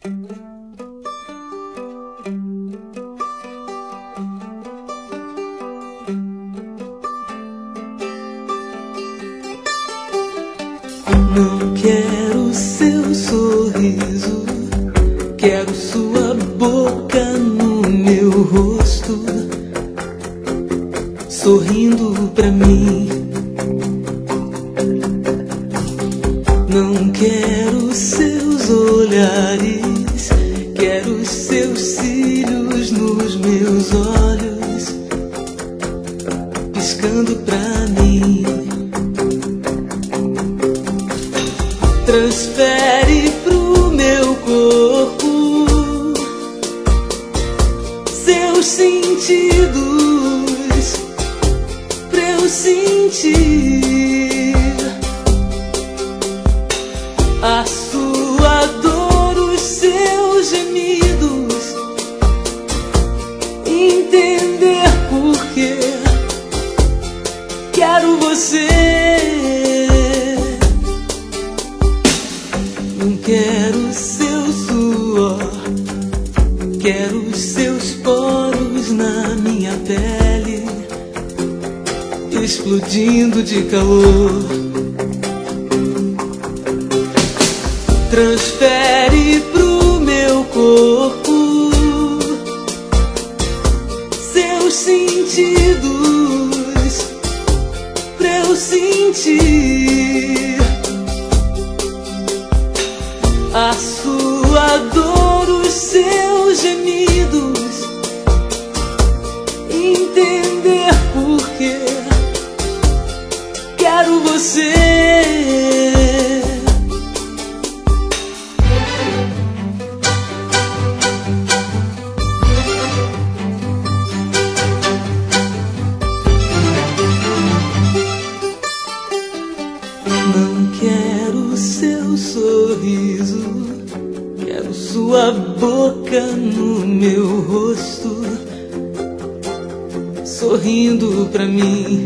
Não quero seu sorriso, quero sua boca no meu rosto, sorrindo pra mim. Não quero seus olhares, quero os seus cílios nos meus olhos, piscando pra mim. Transfere pro meu corpo seus sentidos pra eu sentir a sua dor, os seus gemidos, entender por que quero você. Não quero seu suor, quero os seus poros na minha pele, explodindo de calor. Transfere pro meu corpo seus sentidos pra eu sentir a sua dor, os seus gemidos, entender por que quero você. Não quero seu sorriso, quero sua boca no meu rosto, sorrindo pra mim.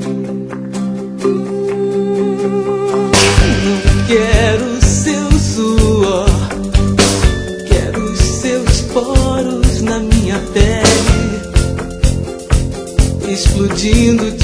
Não quero seu suor, quero os seus poros na minha pele, explodindo